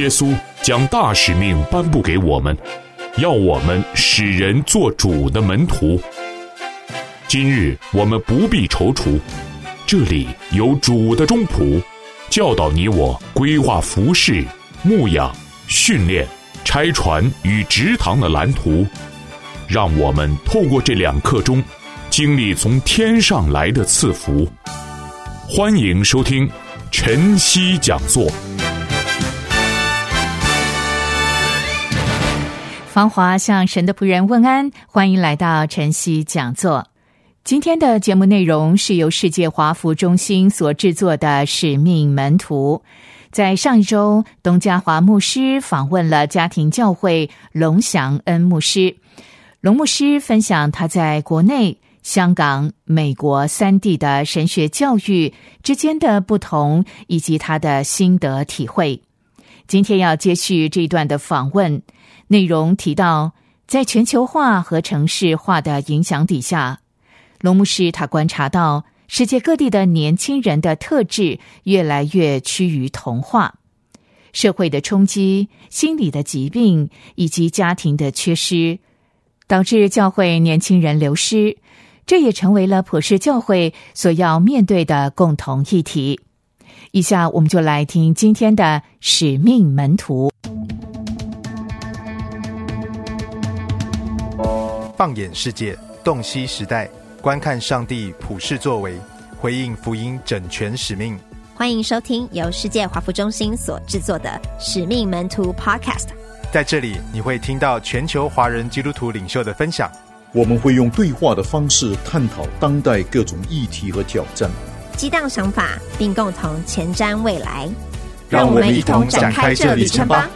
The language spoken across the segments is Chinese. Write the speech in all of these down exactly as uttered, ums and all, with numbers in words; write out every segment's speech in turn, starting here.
耶稣将大使命颁布给我们，要我们使人做主的门徒。今日我们不必踌躇，这里有主的中仆，教导你我规划服事、牧养、训练、拆船与植堂的蓝图，让我们透过这两刻钟，经历从天上来的赐福。欢迎收听晨曦讲座。 芳华向神的仆人问安，欢迎来到晨曦讲座。今天的节目内容是由世界华福中心所制作的使命门徒。在上一周，董家华牧师访问了家庭教会龙祥恩牧师。龙牧师分享他在国内、香港、美国三地的神学教育之间的不同，以及他的心得体会。今天要接续这一段的访问，内容提到在全球化和城市化的影响底下，龙牧师他观察到世界各地的年轻人的特质越来越趋于同化，社会的冲击、心理的疾病以及家庭的缺失，导致教会年轻人流失，这也成为了普世教会所要面对的共同议题。以下我们就来听今天的使命门徒。 放眼世界，洞悉时代，观看上帝普世作为，回应福音整全使命。 欢迎收听由世界华福中心所制作的使命门徒 Podcast。 在这里你会听到全球华人基督徒领袖的分享， 我们会用对话的方式探讨当代各种议题和挑战， 激荡想法，并共同前瞻未来。 让我们一同展开这旅程吧。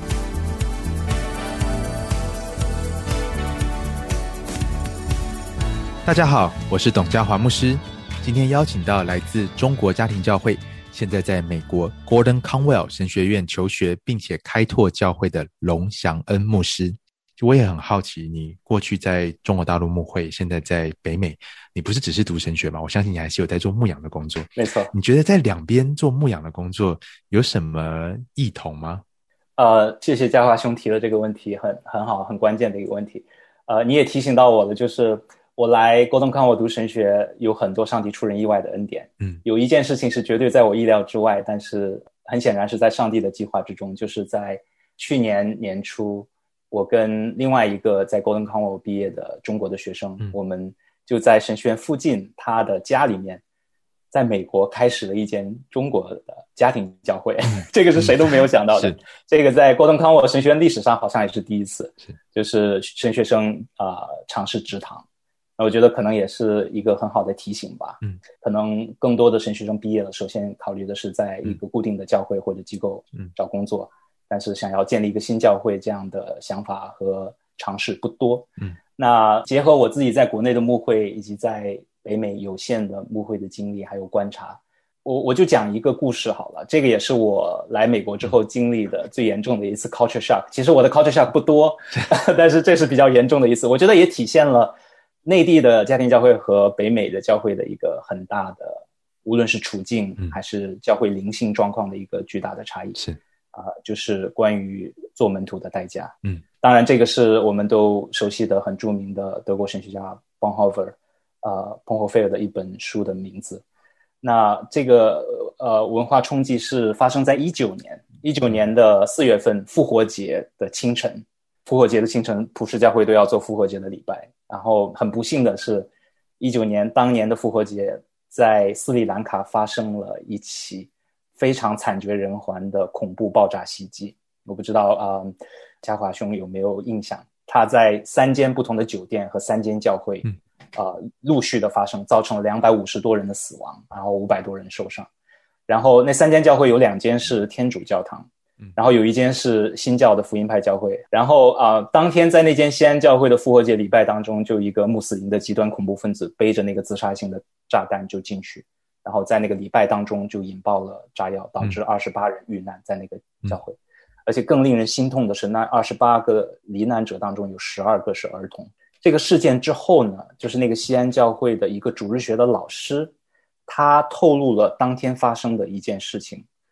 大家好，我是董家华牧师。今天邀请到来自中国家庭教会，现在在美国 Gordon Conwell 神学院求学，并且开拓教会的龙祥恩牧师。我也很好奇，你过去在中国大陆牧会，现在在北美，你不是只是读神学吗？我相信你还是有在做牧养的工作。 没错。 你觉得在两边做牧养的工作有什么异同吗？ 呃，谢谢家华兄提了这个问题，很很好，很关键的一个问题。呃，你也提醒到我了，就是我来郭东康我读神学有很多上帝出人意外的恩典。嗯，有一件事情是绝对在我意料之外，但是很显然是在上帝的计划之中，就是在去年年初，我跟另外一个在 Golden Conwell 毕业的中国的学生、嗯、我们就在神学院附近他的家里面，在美国开始了一间中国的家庭教会、嗯、这个是谁都没有想到的、嗯、这个在 Golden Conwell 神学院历史上好像也是第一次，是就是神学生啊、呃、尝试植堂。那我觉得可能也是一个很好的提醒吧。嗯，可能更多的神学生毕业了，首先考虑的是在一个固定的教会或者机构找工作。嗯，但是想要建立一个新教会，这样的想法和尝试不多。嗯，那结合我自己在国内的牧会以及在北美有限的牧会的经历还有观察，我我就讲一个故事好了。这个也是我来美国之后经历的最严重的一次 culture shock。其实我的 culture shock 不多，但是这是比较严重的一次。我觉得也体现了内地的家庭教会和北美的教会的一个很大的，无论是处境还是教会灵性状况的一个巨大的差异。是。啊、呃，就是关于做门徒的代价。嗯，当然这个是我们都熟悉的很著名的德国神学家 Bonhoeffer 呃彭霍菲尔的一本书的名字。那这个呃文化冲击是发生在一九年一九年的四月份复活节的清晨。复活节的清晨，普世教会都要做复活节的礼拜。然后很不幸的是一九年当年的复活节在斯里兰卡发生了一起非常惨绝人寰的恐怖爆炸袭击。我不知道啊、呃，家华兄有没有印象？他在三间不同的酒店和三间教会，嗯，呃，陆续的发生，造成了两百五十多人的死亡，然后五百多人受伤。然后那三间教会有两间是天主教堂，然后有一间是新教的福音派教会。然后啊、呃，当天在那间西安教会的复活节礼拜当中，就一个穆斯林的极端恐怖分子背着那个自杀性的炸弹就进去。然后在那个礼拜当中就引爆了炸药，导致二十八人遇难在那个教会、嗯、而且更令人心痛的是，那二十八个罹难者当中有十二个是儿童。这个事件之后呢，就是那个西安教会的一个主日学的老师，他透露了当天发生的一件事情。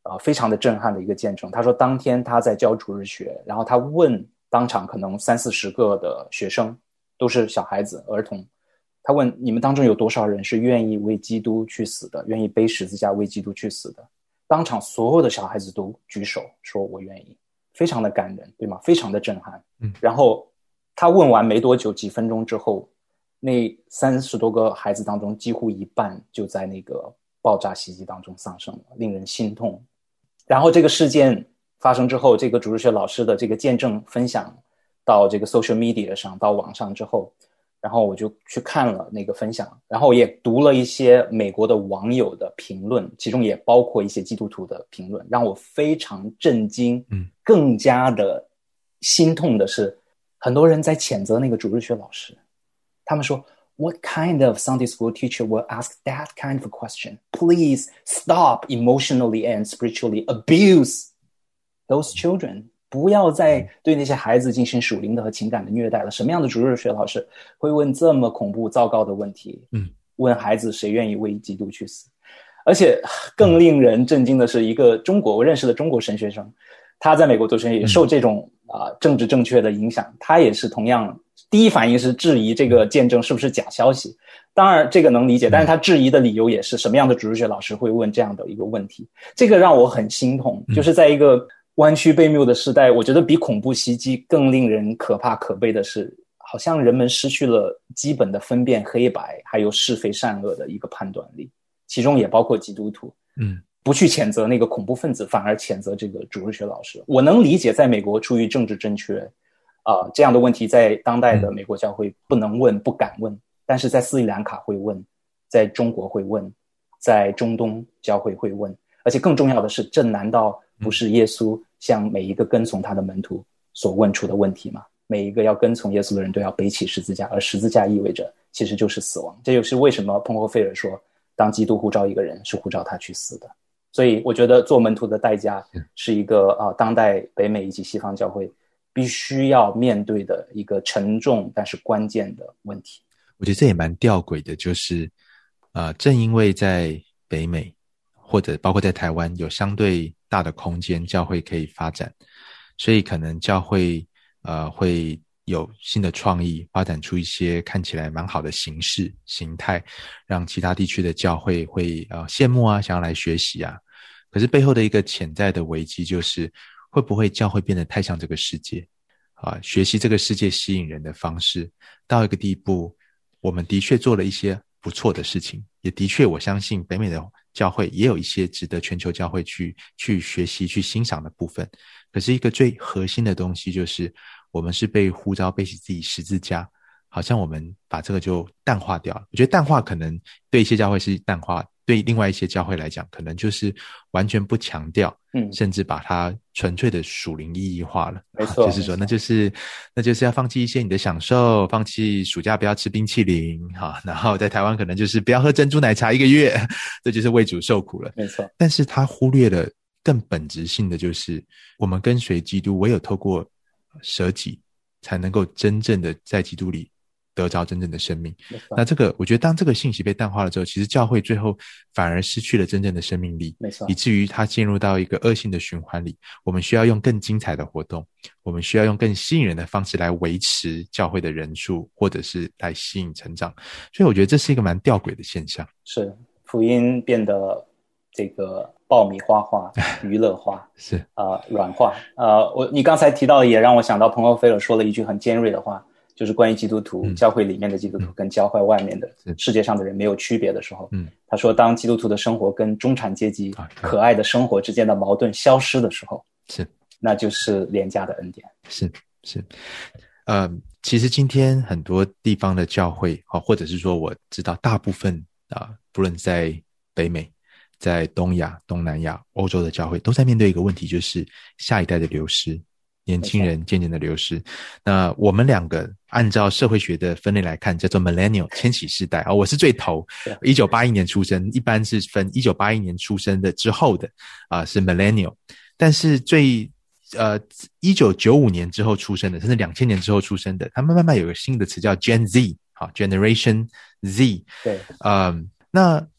呃非常的震撼的一个见证。他说当天他在教主日学，然后他问当场可能三四十个的学生，都是小孩子儿童，他问你们当中有多少人是愿意为基督去死的，愿意背十字架为基督去死的。当场所有的小孩子都举手说我愿意，非常的感人，对吗？非常的震撼。嗯，然后他问完没多久，几分钟之后，那三十多个孩子当中几乎一半就在那个爆炸袭击当中丧生了，令人心痛。然后这个事件发生之后，这个主日学老师的这个见证分享到这个 social media 上，到网上之后，然后我就去看了那个分享，然后也读了一些美国的网友的评论，其中也包括一些基督徒的评论，让我非常震惊。嗯，更加的心痛的是，很多人在谴责那个主日学老师，他们说 What kind of Sunday school teacher will ask that kind of a question? Please stop emotionally and spiritually abuse those children. 不要再对那些孩子进行属灵的和情感的虐待了。什么样的主日学老师会问这么恐怖糟糕的问题？嗯，问孩子谁愿意为基督去死？而且更令人震惊的是，一个中国我认识的中国神学生，他在美国读神学也受这种啊、呃、政治正确的影响，他也是同样第一反应是质疑这个见证是不是假消息。当然这个能理解，但是他质疑的理由也是什么样的主日学老师会问这样的一个问题？这个让我很心痛，就是在一个弯曲悖谬的时代，我觉得比恐怖袭击更令人可怕可悲的是，好像人们失去了基本的分辨黑白还有是非善恶的一个判断力，其中也包括基督徒。嗯，不去谴责那个恐怖分子，反而谴责这个主日学老师。我能理解在美国出于政治正确啊、呃，这样的问题在当代的美国教会不能问不敢问，但是在斯里兰卡会问，在中国会问，在中东教会会问，而且更重要的是，这难道不是耶稣向每一个跟从他的门徒所问出的问题吗？每一个要跟从耶稣的人都要背起十字架，而十字架意味着其实就是死亡。这就是为什么彭霍菲尔说，当基督呼召一个人是呼召他去死的。所以我觉得做门徒的代价是一个啊、呃，当代北美以及西方教会必须要面对的一个沉重但是关键的问题。 我觉得这也蛮吊诡的，就是啊、呃，正因为在北美或者包括在台湾有相对大的空间，教会可以发展，所以可能教会呃会有新的创意，发展出一些看起来蛮好的形式形态，让其他地区的教会会呃羡慕啊，想要来学习啊。可是背后的一个潜在的危机就是，会不会教会变得太像这个世界啊？学习这个世界吸引人的方式，到一个地步，我们的确做了一些不错的事情，也的确我相信北美的教会也有一些值得全球教会去去学习去欣赏的部分。可是一个最核心的东西就是我们是被呼召背起自己十字架，好像我们把这个就淡化掉了。我觉得淡化可能对一些教会是淡化，对另外一些教会来讲可能就是完全不强调，嗯，甚至把它纯粹的属灵意义化了。 没错， 就是说那就是那就是要放弃一些你的享受，放弃暑假不要吃冰淇淋哈，然后在台湾可能就是不要喝珍珠奶茶一个月，这就是为主受苦了。 没错， 但是他忽略了更本质性的，就是我们跟随基督，唯有透过舍己才能够真正的在基督里得着真正的生命。那这个我觉得当这个信息被淡化了之后，其实教会最后反而失去了真正的生命力， 没错， 以至于它进入到一个恶性的循环里。我们需要用更精彩的活动，我们需要用更吸引人的方式来维持教会的人数，或者是来吸引成长。所以我觉得这是一个蛮吊诡的现象。 是，福音变得这个爆米花化、娱乐化， 是啊、呃，软化。呃，我你刚才提到的也让我想到彭奥菲尔说了一句很尖锐的话，就是关于基督徒、嗯、教会里面的基督徒跟教会外面的世界上的人没有区别的时候，嗯，他说当基督徒的生活跟中产阶级可爱的生活之间的矛盾消失的时候， 是， 那就是廉价的恩典。 是是，呃，其实今天很多地方的教会，或者是说我知道大部分啊、呃，不论在北美、在东亚、东南亚、欧洲的教会都在面对一个问题，就是下一代的流失，年轻人渐渐的流失。那我们两个按照社会学的分类来看，叫做 millennial 千禧世代啊、哦，我是最头，一九八一年出生，一般是分一九八一年出生的之后的啊、呃、是 millennial， 但是最呃一九九五年之后出生的，甚至两千年之后出生的，他们慢慢有个新的词叫 Gen Z， 好 Generation Z， 对， 嗯，那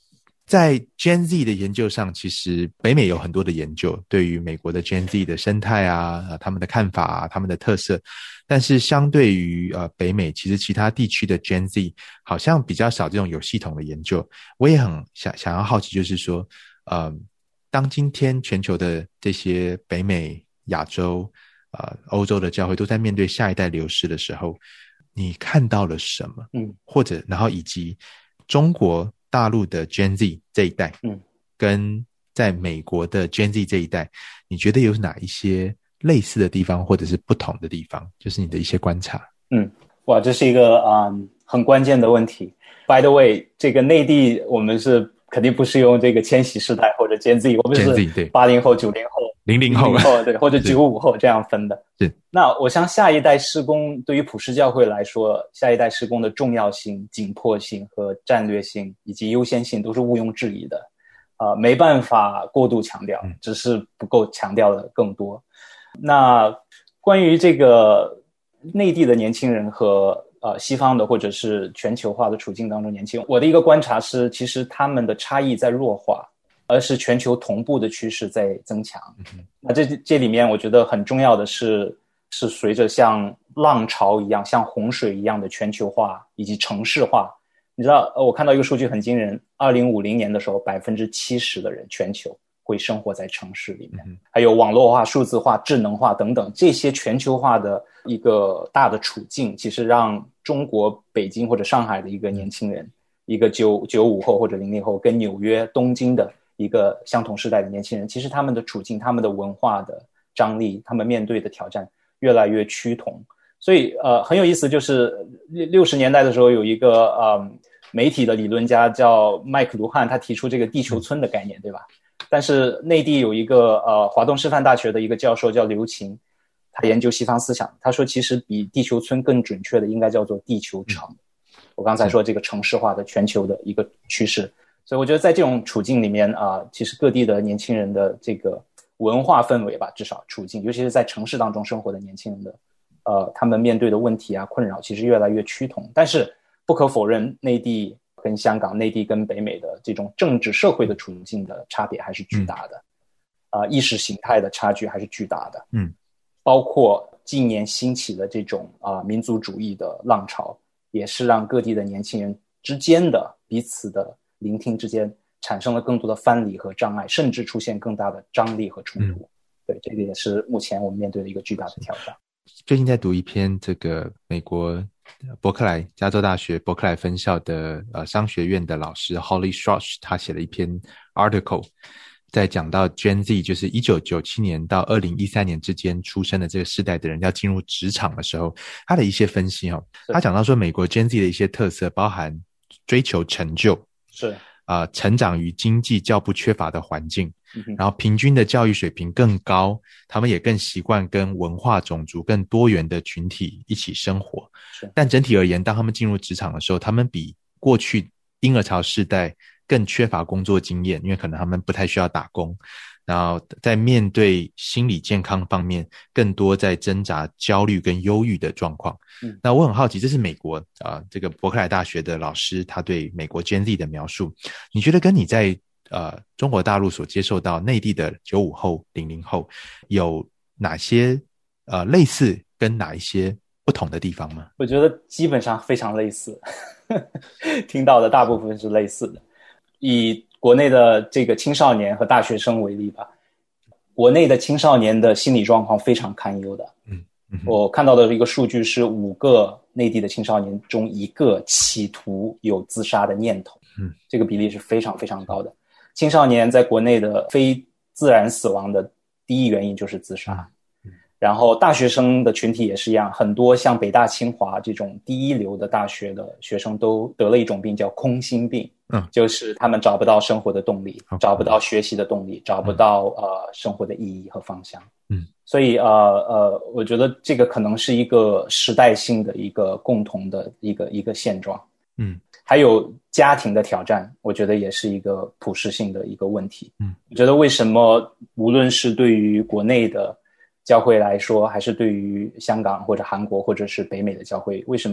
在 Gen Z 的研究上，其实北美有很多的研究，对于美国的 Gen Z 的生态啊、呃、他们的看法啊、他们的特色，但是相对于呃北美，其实其他地区的 Gen Z 好像比较少这种有系统的研究。我也很想想要好奇，就是说，呃，当今天全球的这些北美、亚洲、呃欧洲的教会都在面对下一代流失的时候，你看到了什么？嗯，或者然后以及中国大陆的 Gen Z 这一代，嗯，跟在美国的 Gen Z 这一代，你觉得有哪一些类似的地方，或者是不同的地方？就是你的一些观察。 嗯，哇，这是一个嗯很关键的问题。By the way， 这个内地我们是肯定不是用这个千禧世代或者 Gen Z， 我们是八零后、九零后、 零零后， 对，或者九五后这样分的。 是。 那我想下一代事工对于普世教会来说，下一代事工的重要性、紧迫性和战略性以及优先性都是毋庸置疑的，呃，没办法过度强调，只是不够强调的更多。那关于这个内地的年轻人和呃西方的或者是全球化的处境当中年轻人，我的一个观察是，其实他们的差异在弱化，而是全球同步的趋势在增强。嗯、那这这里面我觉得很重要的是，是随着像浪潮一样、像洪水一样的全球化以及城市化。你知道，呃，我看到一个数据很惊人，二零五零年的时候，百分之七十的人全球会生活在城市里面，嗯、还有网络化、数字化、智能化等等这些全球化的一个大的处境，其实让中国北京或者上海的一个年轻人，一个九九五后或者零零后，跟纽约、东京的一个相同时代的年轻人，其实他们的处境、他们的文化的张力、他们面对的挑战越来越趋同。所以呃很有意思，就是六十年代的时候有一个呃媒体的理论家叫麦克卢汉，他提出这个地球村的概念，对吧？但是内地有一个呃华东师范大学的一个教授叫刘擎，他研究西方思想，他说其实比地球村更准确的应该叫做地球城。我刚才说这个城市化的全球的一个趋势，所以我觉得在这种处境里面啊、呃，其实各地的年轻人的这个文化氛围吧，至少处境，尤其是在城市当中生活的年轻人的呃，他们面对的问题啊、困扰其实越来越趋同。但是不可否认，内地跟香港、内地跟北美的这种政治社会的处境的差别还是巨大的，啊、嗯呃，意识形态的差距还是巨大的。嗯，包括近年兴起的这种啊、呃、民族主义的浪潮，也是让各地的年轻人之间的彼此的聆听之间产生了更多的藩篱和障碍，甚至出现更大的张力和冲突。嗯、对，这个也是目前我们面对的一个巨大的挑战。 最近在读一篇这个美国伯克莱加州大学伯克莱分校的呃商学院的老师 Holly Schrosch， 他写了一篇 article， 在讲到 Gen Z， 就是一九九七年到二零一三年之间出生的这个世代的人要进入职场的时候，他的一些分析哦，他讲到说美国 Gen Z 的一些特色包含追求成就， 是呃，成长于经济较不缺乏的环境，然后平均的教育水平更高，他们也更习惯跟文化、种族更多元的群体一起生活。但整体而言，当他们进入职场的时候，他们比过去婴儿潮世代更缺乏工作经验，因为可能他们不太需要打工。然后在面对心理健康方面，更多在挣扎焦虑跟忧郁的状况。嗯、那我很好奇，这是美国啊、呃、这个伯克莱大学的老师他对美国 Gen Z 的描述，你觉得跟你在呃中国大陆所接受到内地的九五后、零零后有哪些呃类似跟哪一些不同的地方吗？ 我觉得基本上非常类似，听到的大部分是类似的。以国内的这个青少年和大学生为例吧，国内的青少年的心理状况非常堪忧的。嗯，嗯我看到的一个数据是五个内地的青少年中一个企图有自杀的念头。嗯，这个比例是非常非常高的。青少年在国内的非自然死亡的第一原因就是自杀。嗯，然后大学生的群体也是一样，很多像北大清华这种第一流的大学的学生都得了一种病叫空心病。嗯，就是他们找不到生活的动力， okay. 找不到学习的动力，找不到、嗯、呃生活的意义和方向。嗯，所以呃呃，我觉得这个可能是一个时代性的一个共同的一个一个现状。嗯，还有家庭的挑战，我觉得也是一个普世性的一个问题。嗯，我觉得为什么无论是对于国内的教会来说，还是对于香港或者韩国或者是北美的教会，为什么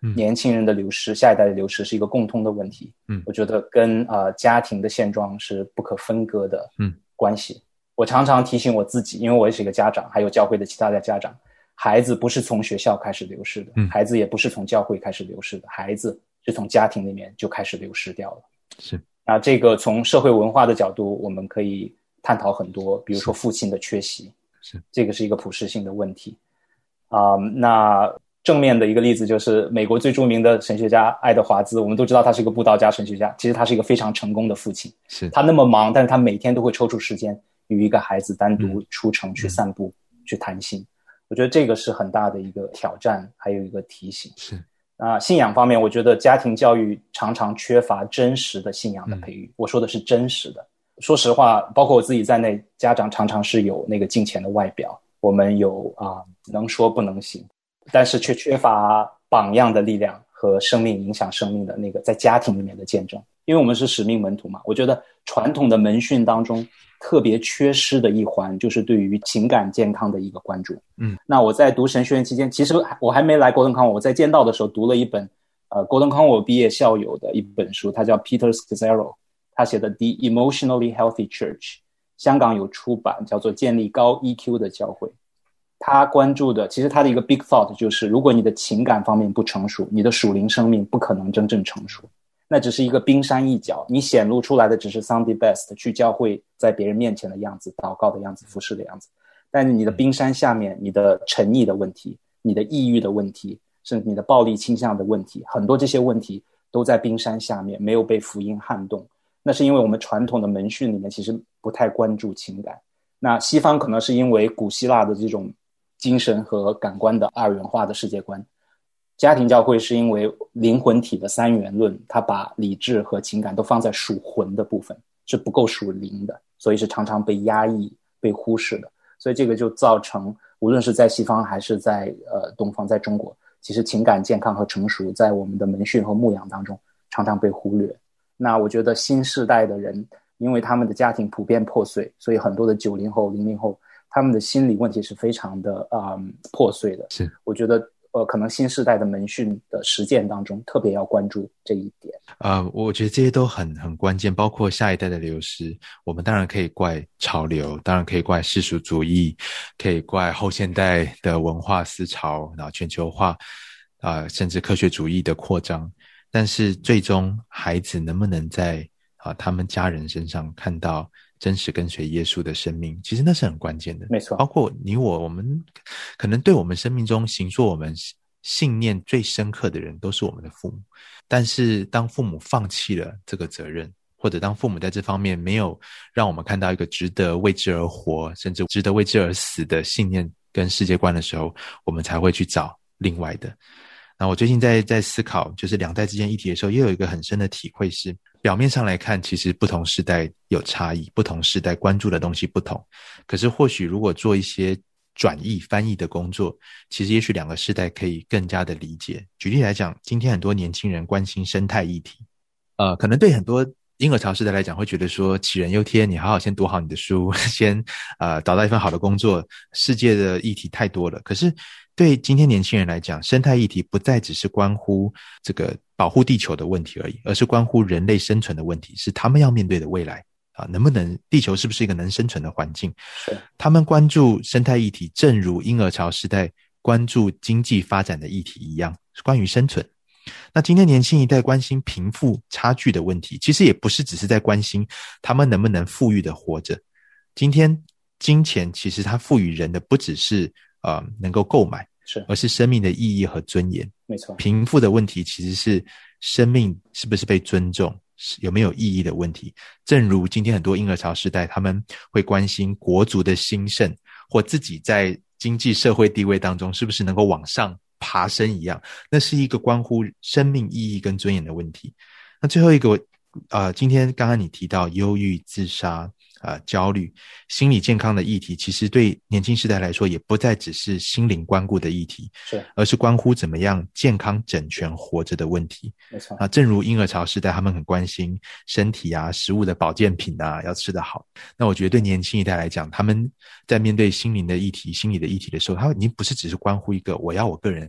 嗯、年轻人的流失，下一代的流失是一个共通的问题。嗯，我觉得跟呃家庭的现状是不可分割的嗯关系。嗯、我常常提醒我自己，因为我也是一个家长，还有教会的其他的家长，孩子不是从学校开始流失的，嗯、孩子也不是从教会开始流失的，孩子是从家庭里面就开始流失掉了。 是。 那这个从社会文化的角度，我们可以探讨很多，比如说父亲的缺席， 是这个是一个普世性的问题。啊、呃，那正面的一个例子就是美国最著名的神学家爱德华兹，我们都知道他是一个布道家神学家，其实他是一个非常成功的父亲。 是他那么忙，但是他每天都会抽出时间与一个孩子单独出城去散步、嗯、去谈心。我觉得这个是很大的一个挑战，还有一个提醒。 是。 啊、呃，信仰方面，我觉得家庭教育常常缺乏真实的信仰的培育。嗯、我说的是真实的。说实话，包括我自己在内，家长常常是有那个敬虔的外表，我们有啊、呃、能说不能行，但是却缺乏榜样的力量和生命影响生命的那个在家庭里面的见证。因为我们是使命门徒嘛，我觉得传统的门训当中特别缺失的一环就是对于情感健康的一个关注。嗯，那我在读神学院期间，其实我还没来 Gordon Conwell， 我在剑道的时候读了一本呃 Gordon Conwell 毕业校友的一本书，它叫 Peter Scazzaro， 他写的 The Emotionally Healthy Church， 香港有出版，叫做建立高 E Q 的教会。他关注的其实他的一个 big thought 就是如果你的情感方面不成熟，你的属灵生命不可能真正成熟，那只是一个冰山一角，你显露出来的只是 Sunday best 去教会在别人面前的样子，祷告的样子，服侍的样子，但是你的冰山下面，你的沉溺的问题，你的抑郁的问题，甚至你的暴力倾向的问题，很多这些问题都在冰山下面，没有被福音撼动。那是因为我们传统的门训里面其实不太关注情感，那西方可能是因为古希腊的这种精神和感官的二元化的世界观，家庭教会是因为灵魂体的三元论，它把理智和情感都放在属魂的部分，是不够属灵的，所以是常常被压抑被忽视的。所以这个就造成无论是在西方还是在呃东方，在中国，其实情感健康和成熟在我们的门训和牧养当中常常被忽略。那我觉得新世代的人因为他们的家庭普遍破碎，所以很多的九零后零零后他们的心理问题是非常的嗯破碎的。 是， 我觉得呃可能新世代的门训的实践当中特别要关注这一点。 呃我觉得这些都很很关键，包括下一代的流失，我们当然可以怪潮流，当然可以怪世俗主义，可以怪后现代的文化思潮，然后全球化啊、呃，甚至科学主义的扩张，但是最终孩子能不能在啊他们家人身上看到真实跟随耶稣的生命，其实那是很关键的。 没错， 包括你我，我们可能对我们生命中形塑我们信念最深刻的人都是我们的父母，但是当父母放弃了这个责任，或者当父母在这方面没有让我们看到一个值得为之而活，甚至值得为之而死的信念跟世界观的时候，我们才会去找另外的。那我最近在在思考就是两代之间议题的时候，也有一个很深的体会是，表面上来看其实不同世代有差异，不同世代关注的东西不同，可是或许如果做一些转译翻译的工作，其实也许两个世代可以更加的理解。举例来讲，今天很多年轻人关心生态议题，呃，可能对很多婴儿潮世代来讲会觉得说杞人忧天，你好好先读好你的书，先呃找到一份好的工作，世界的议题太多了。可是对今天年轻人来讲，生态议题不再只是关乎这个保护地球的问题而已，而是关乎人类生存的问题，是他们要面对的未来啊，能不能地球是不是一个能生存的环境？ 是他们关注生态议题，正如婴儿潮时代关注经济发展的议题一样，是关于生存。那今天年轻一代关心贫富差距的问题，其实也不是只是在关心他们能不能富裕的活着。今天金钱其实它赋予人的不只是呃能够购买， 是而是生命的意义和尊严。 没错， 贫富的问题其实是生命是不是被尊重，有没有意义的问题。正如今天很多婴儿潮时代，他们会关心国族的兴盛，或自己在经济社会地位当中是不是能够往上爬升一样，那是一个关乎生命意义跟尊严的问题。那最后一个呃，今天刚刚你提到忧郁、自杀、呃焦虑、心理健康的议题，其实对年轻世代来说也不再只是心灵关顾的议题， 是而是关乎怎么样健康整全活着的问题。 没错， 啊，正如婴儿潮世代他们很关心身体啊、食物的保健品啊要吃得好，那我觉得对年轻一代来讲，他们在面对心灵的议题、心理的议题的时候，他已经不是只是关乎一个我要我个人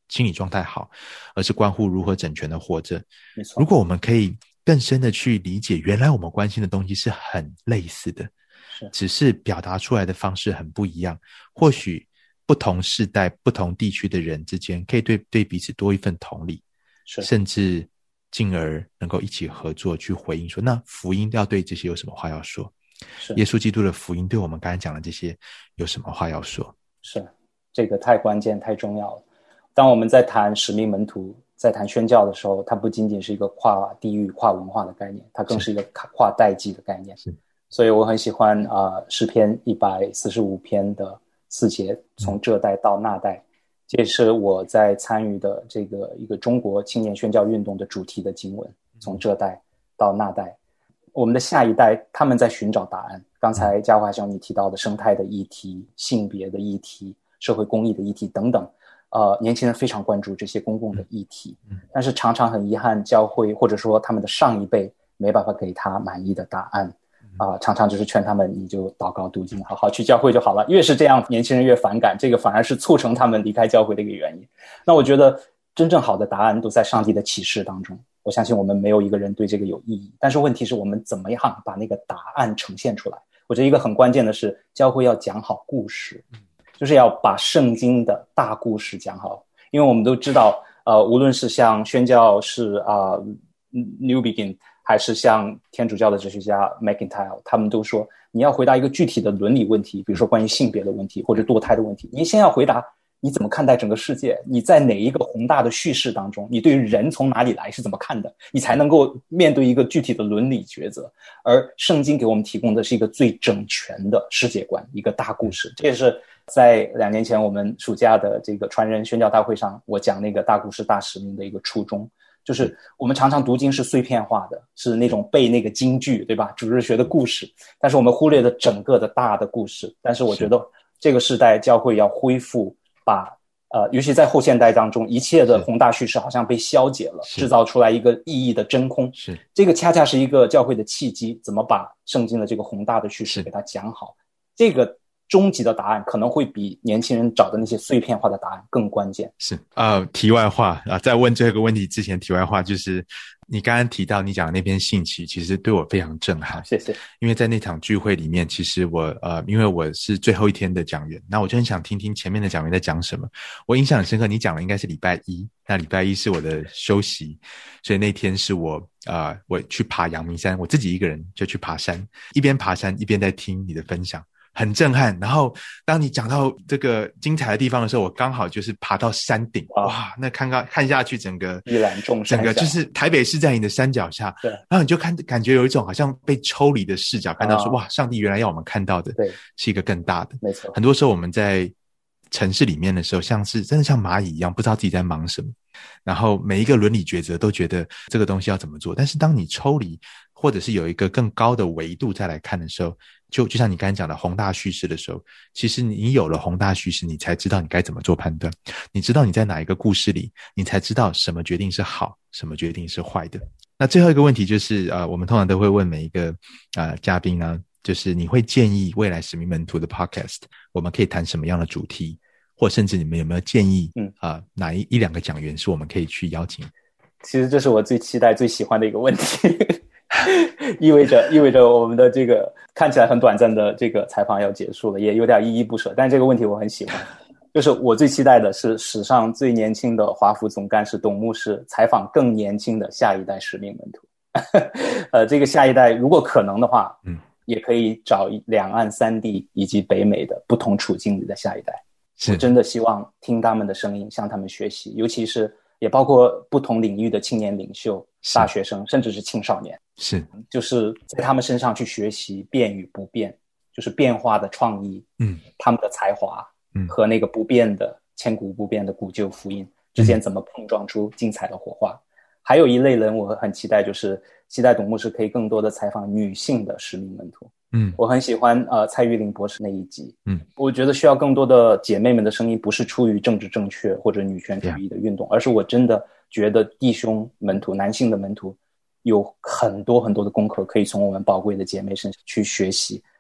心理状态好，而是关乎如何整全的活着。 没错， 如果我们可以更深的去理解，原来我们关心的东西是很类似的， 是只是表达出来的方式很不一样，或许不同世代不同地区的人之间可以对对彼此多一份同理， 是甚至进而能够一起合作去回应说，那福音要对这些有什么话要说？ 是耶稣基督的福音对我们刚才讲的这些有什么话要说？ 是，这个太关键太重要了。当我们在谈使命门徒，在谈宣教的时候，它不仅仅是一个跨地域跨文化的概念，它更是一个跨代际的概念。 是， 所以我很喜欢啊、呃、诗篇一百四十五篇的四节，从这代到那代，这也是我在参与的这个一个中国青年宣教运动的主题的经文，从这代到那代。我们的下一代他们在寻找答案，刚才嘉华兄你提到的生态的议题、性别的议题、社会公益的议题等等，呃，年轻人非常关注这些公共的议题，但是常常很遗憾，教会或者说他们的上一辈没办法给他满意的答案，啊、呃，常常就是劝他们，你就祷告读经，好好去教会就好了。越是这样，年轻人越反感，这个反而是促成他们离开教会的一个原因。那我觉得真正好的答案都在上帝的启示当中。我相信我们没有一个人对这个有异议，但是问题是我们怎么样把那个答案呈现出来。我觉得一个很关键的是，教会要讲好故事，就是要把圣经的大故事讲好。因为我们都知道，呃，无论是像宣教士啊、呃、New Begin， 还是像天主教的哲学家 McIntyre， 他们都说，你要回答一个具体的伦理问题，比如说关于性别的问题或者堕胎的问题，你先要回答你怎么看待整个世界，你在哪一个宏大的叙事当中，你对于人从哪里来是怎么看的，你才能够面对一个具体的伦理抉择。而圣经给我们提供的是一个最整全的世界观，一个大故事。这也是在两年前我们暑假的这个传人宣教大会上，我讲那个大故事大使命的一个初衷，就是我们常常读经是碎片化的，是那种背那个京剧，对吧？主日学的故事，但是我们忽略了整个的大的故事。但是我觉得这个时代教会要恢复，把呃，尤其在后现代当中，一切的宏大叙事好像被消解了，制造出来一个意义的真空。 是， 这个恰恰是一个教会的契机，怎么把圣经的这个宏大的叙事给它讲好，这个终极的答案可能会比年轻人找的那些碎片化的答案更关键。 是，呃，题外话啊，在问这个问题之前，题外话就是你刚刚提到你讲的那篇信息，其实对我非常震撼。 谢谢。 因为在那场聚会里面，其实我呃，因为我是最后一天的讲员，那我就很想听听前面的讲员在讲什么。我印象很深刻，你讲的应该是礼拜一，那礼拜一是我的休息，所以那天是我呃，我去爬阳明山，我自己一个人就去爬山，一边爬山一边在听你的分享。很震撼，然后当你讲到这个精彩的地方的时候，我刚好就是爬到山顶，哇，那看看看下去，整个一览众山小， 整个就是台北市在你的山脚下， 对， 然后你就看感觉有一种好像被抽离的视角，看到说、啊、哇，上帝原来要我们看到的， 对， 是一个更大的， 没错。 很多时候我们在城市里面的时候，像是真的像蚂蚁一样，不知道自己在忙什么，然后每一个伦理抉择都觉得这个东西要怎么做，但是当你抽离，或者是有一个更高的维度再来看的时候，就就像你刚才讲的宏大叙事的时候，其实你有了宏大叙事，你才知道你该怎么做判断，你知道你在哪一个故事里，你才知道什么决定是好，什么决定是坏的。那最后一个问题就是呃，我们通常都会问每一个呃嘉宾呢，就是你会建议未来使命门徒的 podcast 我们可以谈什么样的主题，或甚至你们有没有建议嗯啊、呃、哪一一两个讲员是我们可以去邀请？ 其实这是我最期待最喜欢的一个问题意味着意味着我们的这个看起来很短暂的这个采访要结束了，也有点依依不舍，但这个问题我很喜欢。就是我最期待的是史上最年轻的华福总干事董牧师采访更年轻的下一代使命门徒呃，这个下一代如果可能的话嗯，也可以找两岸三地以及北美的不同处境里的下一代，我真的希望听他们的声音，向他们学习，尤其是也包括不同领域的青年领袖、大学生，甚至是青少年， 是就是在他们身上去学习变与不变，就是变化的创意，嗯，他们的才华，嗯，和那个不变的千古不变的古旧福音之间怎么碰撞出精彩的火花。嗯，还有一类人我很期待，就是期待董牧师可以更多的采访女性的使命门徒。嗯，我很喜欢呃蔡玉玲博士那一集。嗯，我觉得需要更多的姐妹们的声音，不是出于政治正确或者女权主义的运动， yeah. 而是我真的觉得弟兄门徒，男性的门徒有很多很多的功课可以从我们宝贵的姐妹身上去学习，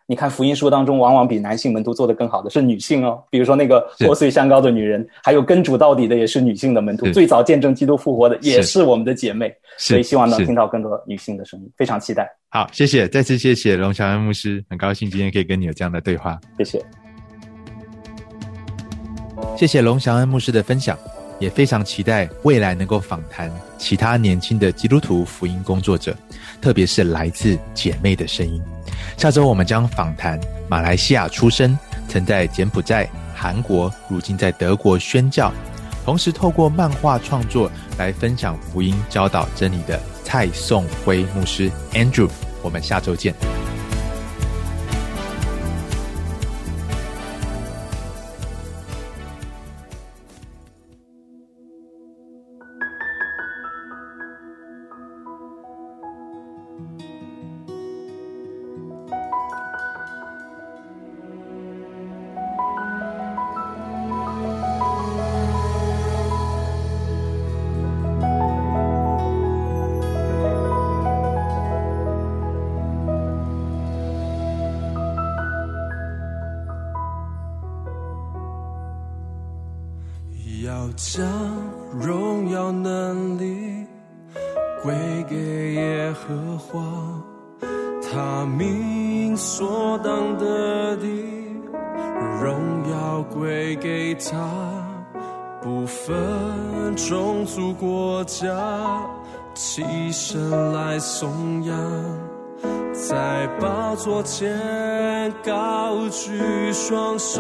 你看福音书当中往往比男性门徒做得更好的是女性哦，比如说那个破碎香膏的女人，还有跟主到底的也是女性的门徒，最早见证基督复活的也是我们的姐妹，所以希望能听到更多女性的声音，非常期待。 好，谢谢，再次谢谢龙祥恩牧师，很高兴今天可以跟你有这样的对话， 谢谢。 谢谢龙祥恩牧师的分享，也非常期待未来能够访谈其他年轻的基督徒福音工作者，特别是来自姐妹的声音。下周我们将访谈马来西亚出生，曾在柬埔寨、韩国，如今在德国宣教，同时透过漫画创作来分享福音、教导真理的蔡颂辉牧师 Andrew。我们下周见。 要将荣耀能力归给耶和华，他名所当得的荣耀归给他，不分种族国家，齐声来颂扬，在宝座前高举双手，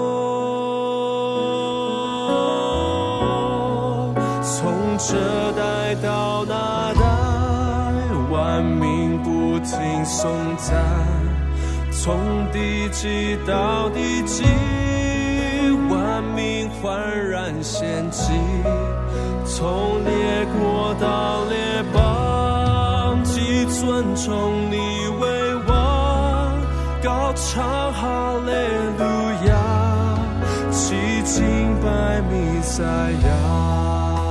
从这代到那代，万民不停颂赞，从地极到地极，万民焕然献祭，从列国到列邦，既尊崇你为王，高唱哈利路亚，齐敬拜弥赛亚。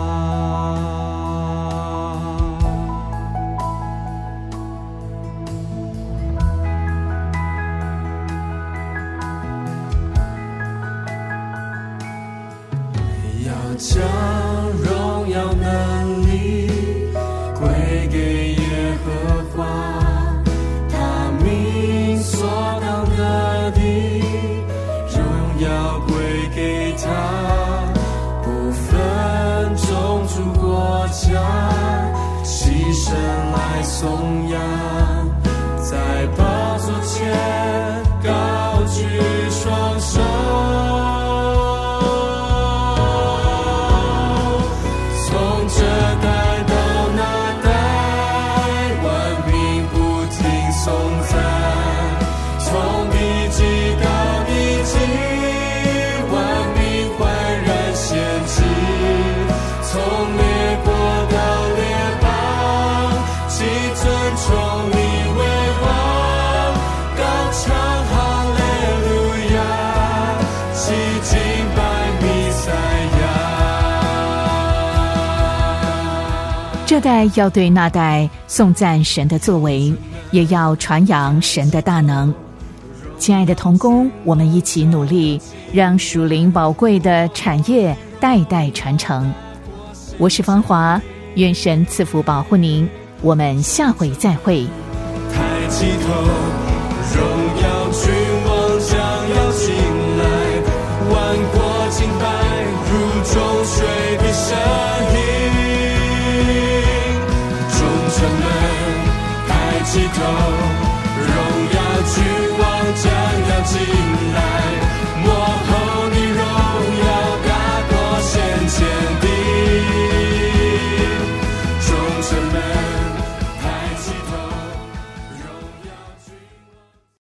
将荣耀能力归给耶和华，他名所当得的荣耀归给他，不分种族国家，齐声来颂扬，在宝座前高举双手， 这代要对那代颂赞神的作为，也要传扬神的大能。亲爱的同工，我们一起努力，让属灵宝贵的产业代代传承。我是芳华，愿神赐福保护您，我们下回再会。 抬起头，荣耀君王将要进来，万国敬拜如众水的神。